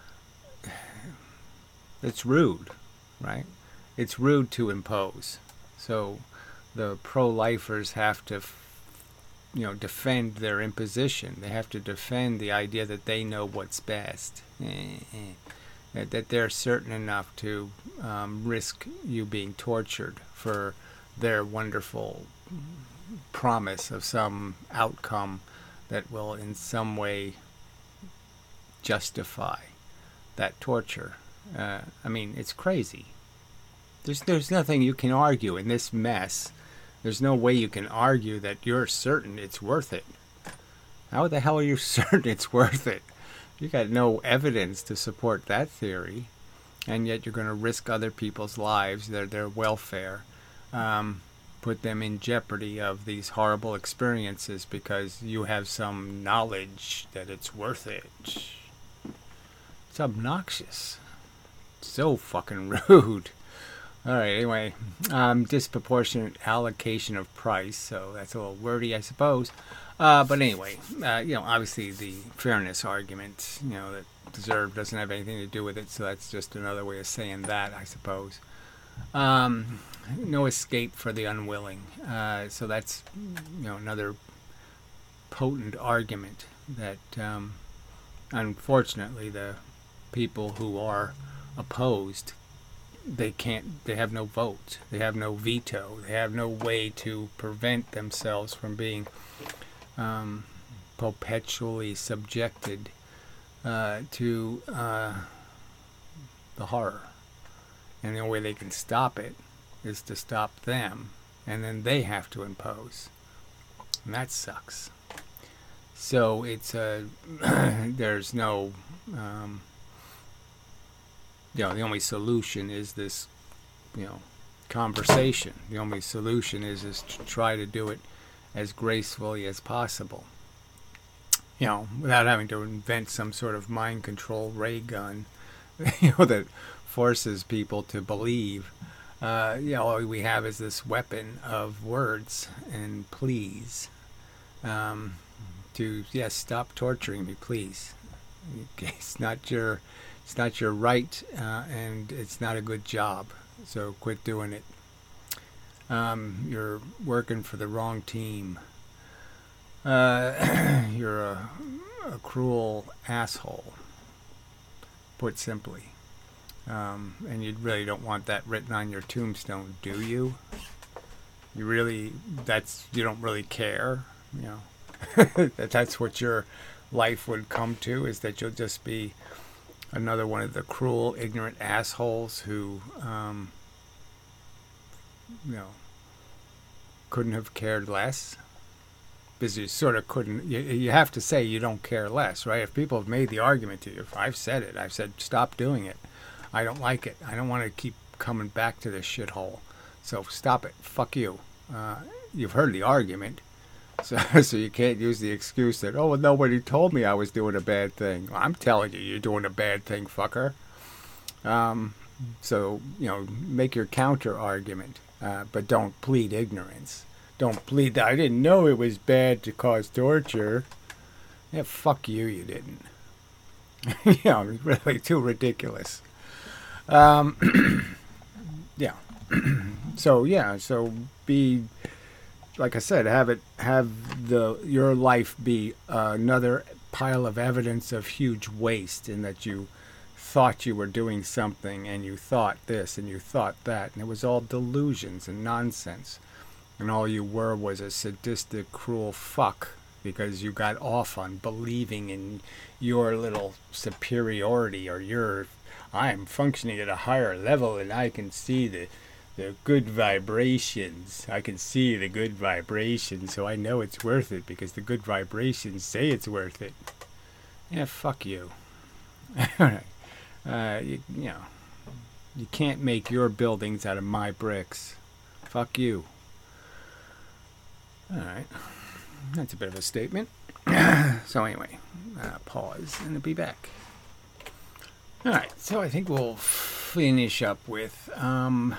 it's rude, right? It's rude to impose. So the pro-lifers have to, you know, defend their imposition. They have to defend the idea that they know what's best, that, that they're certain enough to um, risk you being tortured for their wonderful promise of some outcome that will in some way justify that torture. Uh, I mean, it's crazy. There's there's nothing you can argue in this mess. There's no way you can argue that you're certain it's worth it. How the hell are you certain it's worth it? You got no evidence to support that theory, and yet you're going to risk other people's lives, their their welfare, um, put them in jeopardy of these horrible experiences because you have some knowledge that it's worth it. It's obnoxious. So fucking rude. All right, anyway, um, disproportionate allocation of price, so that's a little wordy, I suppose. Uh, but anyway, uh, you know, obviously the fairness argument, you know, that deserve doesn't have anything to do with it, so that's just another way of saying that, I suppose. Um, no escape for the unwilling. Uh, so that's, you know, another potent argument that, um, unfortunately, the people who are opposed, they can't, they have no vote, they have no veto, they have no way to prevent themselves from being um, perpetually subjected uh, to uh, the horror. And the only way they can stop it is to stop them, and then they have to impose. And that sucks. So it's a, there's no, um, you know, the only solution is this, you know, conversation. The only solution is, is to try to do it as gracefully as possible. You know, without having to invent some sort of mind control ray gun, you know, that forces people to believe. Uh, you know, all we have is this weapon of words and please. Um, to yes, stop torturing me, please. It's not your, it's not your right, uh, and it's not a good job. So quit doing it. Um, you're working for the wrong team. Uh, you're a, a cruel asshole, put simply. Um, and you really don't want that written on your tombstone, do you? You really, that's, you don't really care, you know. that that's what your life would come to, is that you'll just be another one of the cruel, ignorant assholes who, um, you know, couldn't have cared less. Because you sort of couldn't, you, you have to say you don't care less, right? If people have made the argument to you, if I've said it, I've said, stop doing it. I don't like it. I don't want to keep coming back to this shithole. So stop it. Fuck you. Uh, you've heard the argument. So, so you can't use the excuse that, oh, well, nobody told me I was doing a bad thing. Well, I'm telling you, you're doing a bad thing, fucker. Um, so, you know, make your counter argument, uh, but don't plead ignorance. Don't plead that I didn't know it was bad to cause torture. Yeah, fuck you, you didn't. You know, really too ridiculous. Um, yeah. So, yeah, so be... Like I said, have it have the your life be uh, another pile of evidence of huge waste, in that you thought you were doing something and you thought this and you thought that, and it was all delusions and nonsense, and all you were was a sadistic, cruel fuck because you got off on believing in your little superiority, or your I'm functioning at a higher level and I can see the The good vibrations. I can see the good vibrations, so I know it's worth it because the good vibrations say it's worth it. Yeah, fuck you. uh, you, you know, you can't make your buildings out of my bricks. Fuck you. All right, that's a bit of a statement. So anyway, uh, pause and I'll be back. All right, so I think we'll finish up with. Um,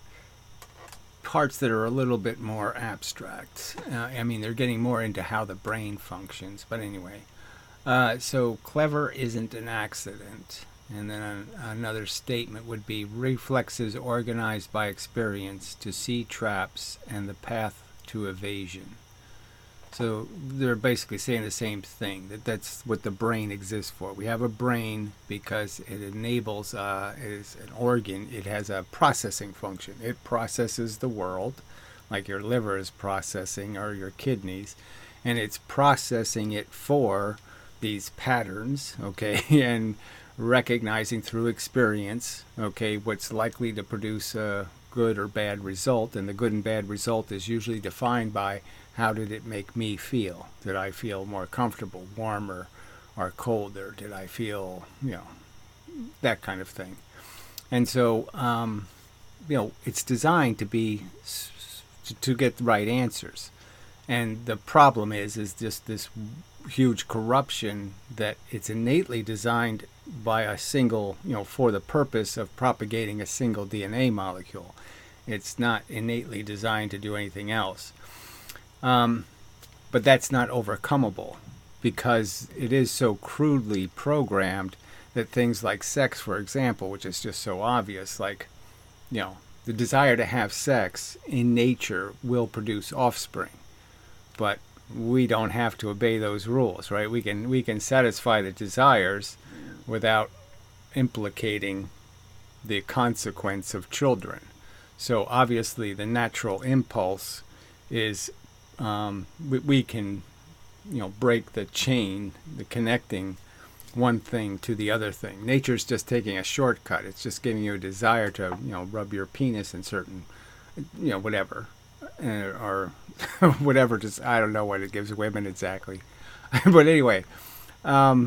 parts that are a little bit more abstract. Uh, I mean, they're getting more into how the brain functions, but anyway. Uh, so, clever isn't an accident. And then an, another statement would be, reflexes organized by experience to see traps and the path to evasion. So, they're basically saying the same thing, that that's what the brain exists for. We have a brain because it enables, uh, it is an organ, it has a processing function. It processes the world, like your liver is processing, or your kidneys, and it's processing it for these patterns, okay, and recognizing through experience, okay, what's likely to produce a good or bad result, and the good and bad result is usually defined by how did it make me feel? Did I feel more comfortable, warmer, or colder? Did I feel, you know, that kind of thing. And so, um, you know, it's designed to be, to get the right answers. And the problem is, is just this huge corruption that it's innately designed by a single, you know, for the purpose of propagating a single D N A molecule. It's not innately designed to do anything else. Um, but that's not overcomable because it is so crudely programmed that things like sex, for example, which is just so obvious, like, you know, the desire to have sex in nature will produce offspring, but we don't have to obey those rules, right? We can we can satisfy the desires without implicating the consequence of children. So obviously the natural impulse is um, we, we can, you know, break the chain, the connecting one thing to the other thing. Nature's just taking a shortcut. It's just giving you a desire to, you know, rub your penis in certain, you know, whatever, uh, or whatever. Just I don't know what it gives women exactly, but anyway, um,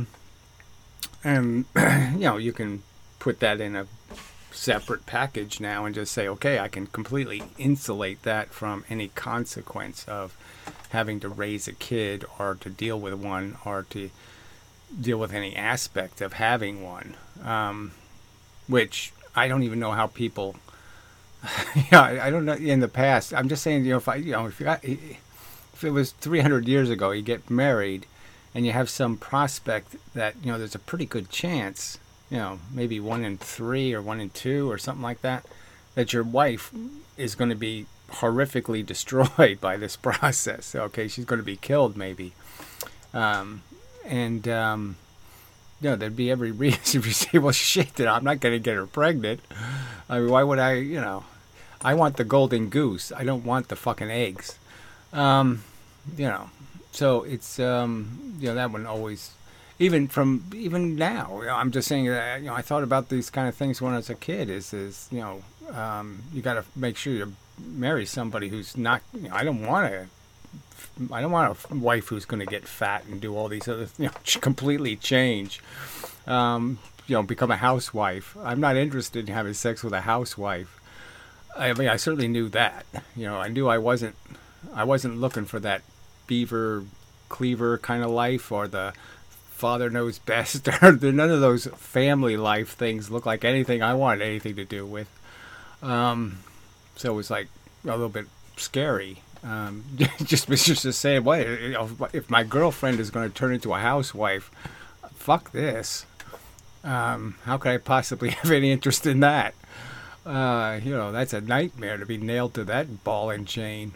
and you know, you can put that in a separate package now and just say, okay, I can completely insulate that from any consequence of having to raise a kid or to deal with one or to deal with any aspect of having one, um, which I don't even know how people, yeah, I, I don't know in the past. I'm just saying, you know, if I, you know, if you got, if it was three hundred years ago, you get married and you have some prospect that, you know, there's a pretty good chance, you know, maybe one in three or one in two or something like that, that your wife is going to be horrifically destroyed by this process. Okay, she's going to be killed maybe. Um, and, um, you know, there'd be every reason if you say, well, shit, then I'm not going to get her pregnant. I mean, why would I, you know, I want the golden goose. I don't want the fucking eggs. Um, you know, so it's, um, you know, that one always... Even from even now, you know, I'm just saying that, you know, I thought about these kind of things when I was a kid. Is is you know, um, you got to make sure you marry somebody who's not. You know, I don't want to. I don't want a wife who's going to get fat and do all these other, you know, completely change. Um, you know, become a housewife. I'm not interested in having sex with a housewife. I mean, I certainly knew that. You know, I knew I wasn't. I wasn't looking for that beaver cleaver kind of life or the father knows best, or none of those family life things look like anything I wanted anything to do with. Um, so it was like a little bit scary. Um, just just to say, what you know, if my girlfriend is going to turn into a housewife? Fuck this. Um, how could I possibly have any interest in that? Uh, you know, that's a nightmare to be nailed to that ball and chain.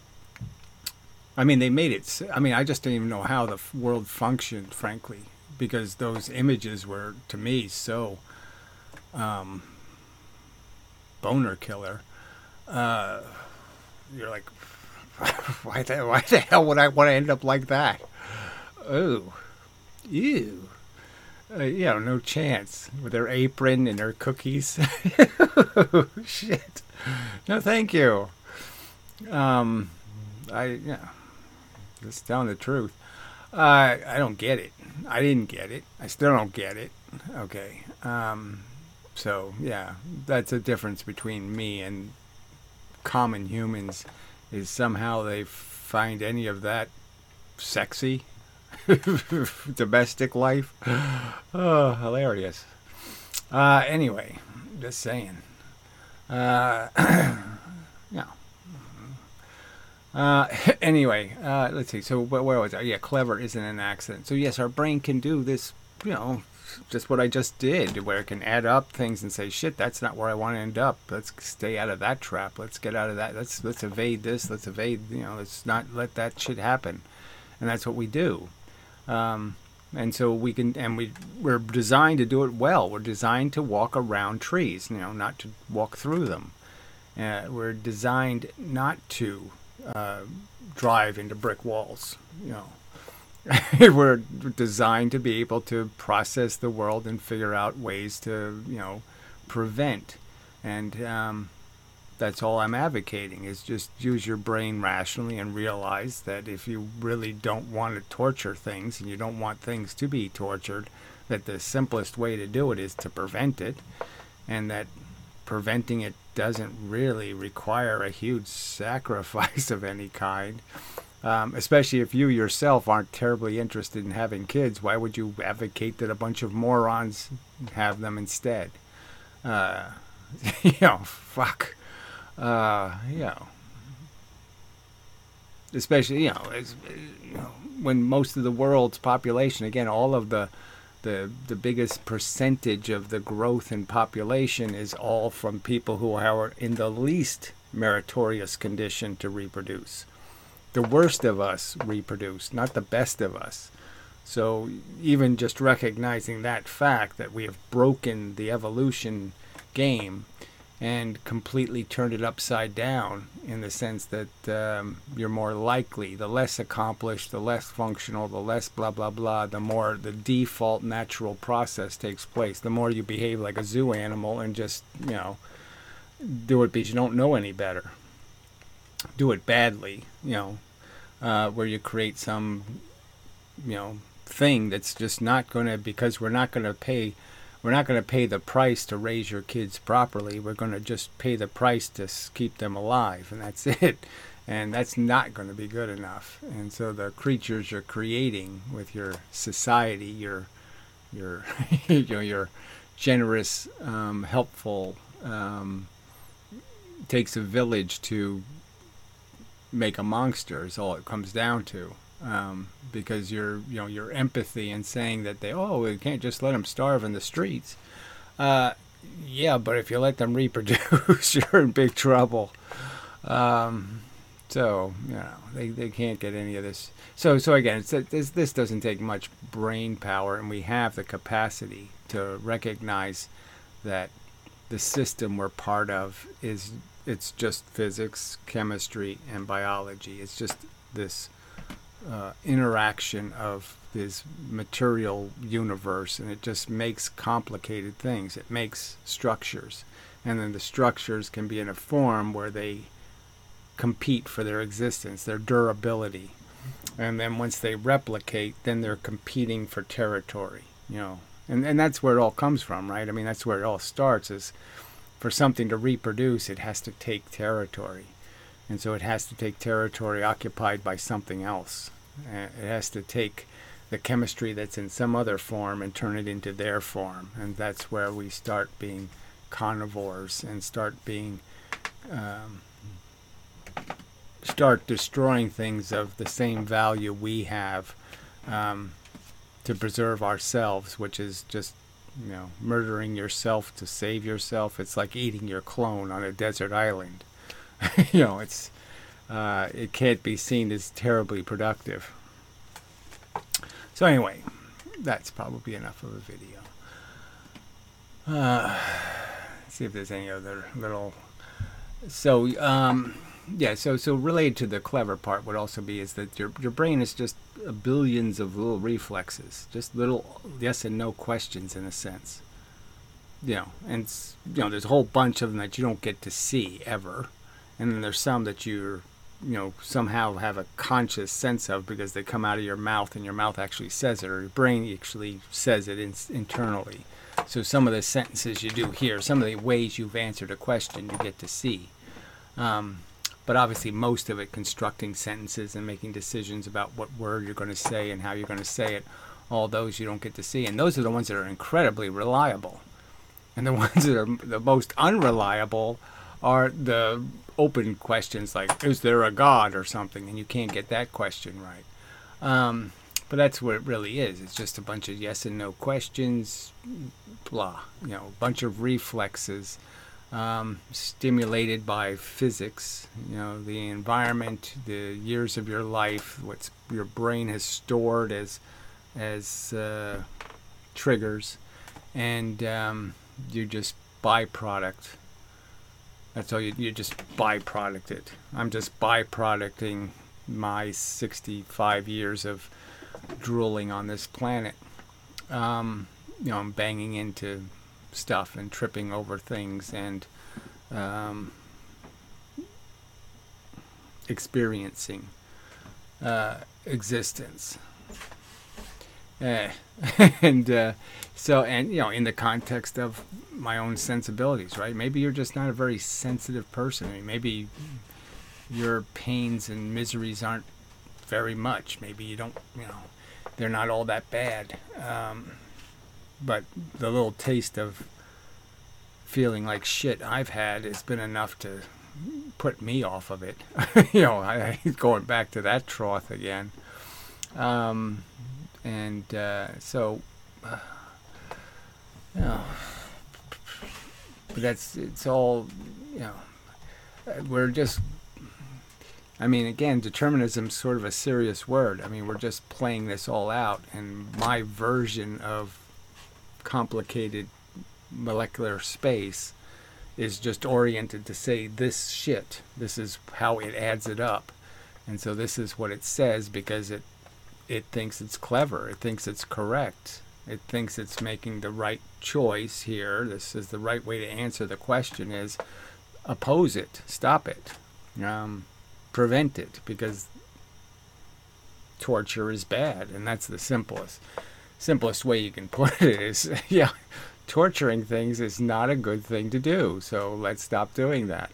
I mean, they made it. I mean, I just didn't even know how the world functioned, frankly, because those images were, to me, so um, boner killer. Uh, you're like, why the why the hell would I want to end up like that? Oh, ew. Uh, you know, no chance with their apron and their cookies. Shit. No, thank you. Um, I yeah. Just telling the truth. Uh, I don't get it. I didn't get it. I still don't get it. Okay. Um, so, yeah, that's a difference between me and common humans, is somehow they find any of that sexy. Domestic life. Oh, hilarious. Uh, anyway, just saying. Uh, yeah. Uh, anyway, uh, let's see. So where, where was I? Yeah, clever isn't an accident. So yes, our brain can do this, you know, just what I just did, where it can add up things and say, shit, that's not where I want to end up. Let's stay out of that trap. Let's get out of that. Let's, let's evade this. Let's evade, you know, let's not let that shit happen. And that's what we do. Um, and so we can, and we, we're designed to do it well. We're designed to walk around trees, you know, not to walk through them. Uh, we're designed not to Uh, drive into brick walls, you know. We're designed to be able to process the world and figure out ways to, you know, prevent. And um, that's all I'm advocating, is just use your brain rationally and realize that if you really don't want to torture things and you don't want things to be tortured, that the simplest way to do it is to prevent it, and that preventing it doesn't really require a huge sacrifice of any kind. Um, especially if you yourself aren't terribly interested in having kids. Why would you advocate that a bunch of morons have them instead? Uh, you know, fuck. Uh, you know. Especially, you know, as, you know, when most of the world's population, again, all of the The, the biggest percentage of the growth in population is all from people who are in the least meritorious condition to reproduce. The worst of us reproduce, not the best of us. So even just recognizing that fact, that we have broken the evolution game and completely turned it upside down in the sense that um, you're more likely, the less accomplished, the less functional, the less blah, blah, blah, the more the default natural process takes place. The more you behave like a zoo animal and just, you know, do it because you don't know any better. Do it badly, you know, uh, where you create some, you know, thing that's just not going to, because we're not going to pay, we're not going to pay the price to raise your kids properly. We're going to just pay the price to keep them alive, and that's it. And that's not going to be good enough. And so the creatures you're creating with your society, your, your, you know, your generous, um, helpful, um, takes a village to make a monster is all it comes down to. Um, because your, you know, your empathy and saying that they, oh, we can't just let them starve in the streets. Uh, yeah, but if you let them reproduce, you're in big trouble. Um, so, you know, they, they can't get any of this. So, so again, it's, this, this doesn't take much brain power, and we have the capacity to recognize that the system we're part of is, it's just physics, chemistry, and biology. It's just this uh, interaction of this material universe, and it just makes complicated things. It makes structures, and then the structures can be in a form where they compete for their existence, their durability, and then once they replicate, then they're competing for territory, you know. And and that's where it all comes from, right? I mean, that's where it all starts, is for something to reproduce, it has to take territory. And so it has to take territory occupied by something else. Uh, it has to take the chemistry that's in some other form and turn it into their form. And that's where we start being carnivores and start being, um, start destroying things of the same value we have, um, to preserve ourselves, which is just, you know, murdering yourself to save yourself. It's like eating your clone on a desert island. You know, it's uh, it can't be seen as terribly productive. So anyway, that's probably enough of a video. Uh, let's see if there's any other little. So um, yeah, so so related to the clever part would also be is that your your brain is just billions of little reflexes, just little yes and no questions in a sense. You know, and you know, there's a whole bunch of them that you don't get to see ever. And then there's some that you're, you know, somehow have a conscious sense of because they come out of your mouth and your mouth actually says it, or your brain actually says it in, internally. So some of the sentences you do here, some of the ways you've answered a question you get to see. Um, but obviously most of it constructing sentences and making decisions about what word you're going to say and how you're going to say it, all those you don't get to see. And those are the ones that are incredibly reliable. And the ones that are the most unreliable are the open questions like, is there a God or something? And you can't get that question right. Um, but that's what it really is. It's just a bunch of yes and no questions, blah, you know, a bunch of reflexes, um, stimulated by physics, you know, the environment, the years of your life, what your brain has stored as, as uh, triggers, and um, you just byproduct. That's all you, you just byproduct it. I'm just byproducting my sixty-five years of drooling on this planet. Um, you know, I'm banging into stuff and tripping over things and um, experiencing uh, existence. Uh, and uh, so, and you know, in the context of my own sensibilities, right? Maybe you're just not a very sensitive person. I mean, maybe your pains and miseries aren't very much. Maybe you don't, you know, they're not all that bad. Um, but the little taste of feeling like shit I've had has been enough to put me off of it. You know, I, I going back to that trough again. Um, and uh, so, uh, you know, but that's, it's all, you know, we're just, I mean, again, determinism's sort of a serious word. I mean, we're just playing this all out, and my version of complicated molecular space is just oriented to say this shit. This is how it adds it up. And so this is what it says because it it thinks it's clever. It thinks it's correct. It thinks it's making the right choice here. This is the right way to answer the question is oppose it, stop it, um, prevent it, because torture is bad. And that's the simplest simplest way you can put it is, yeah, torturing things is not a good thing to do. So let's stop doing that.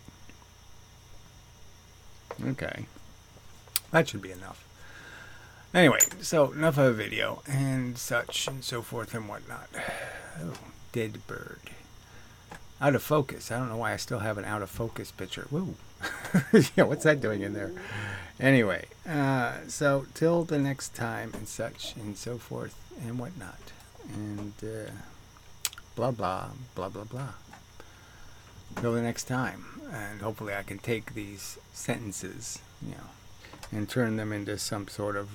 Okay. That should be enough. Anyway, so enough of a video and such and so forth and whatnot. Oh, dead bird. Out of focus. I don't know why I still have an out of focus picture. Woo. Yeah, what's that doing in there? Anyway, uh, so till the next time and such and so forth and whatnot. And uh, blah, blah, blah, blah, blah. Till the next time. And hopefully I can take these sentences, you know, and turn them into some sort of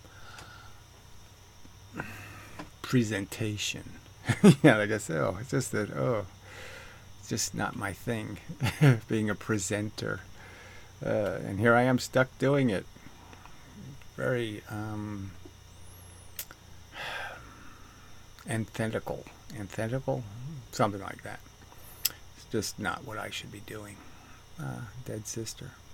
presentation. Yeah, like I said, oh, it's just that, oh, it's just not my thing, being a presenter. Uh, and here I am stuck doing it. Very um, antithetical. Antithetical? Something like that. It's just not what I should be doing. Uh, dead sister.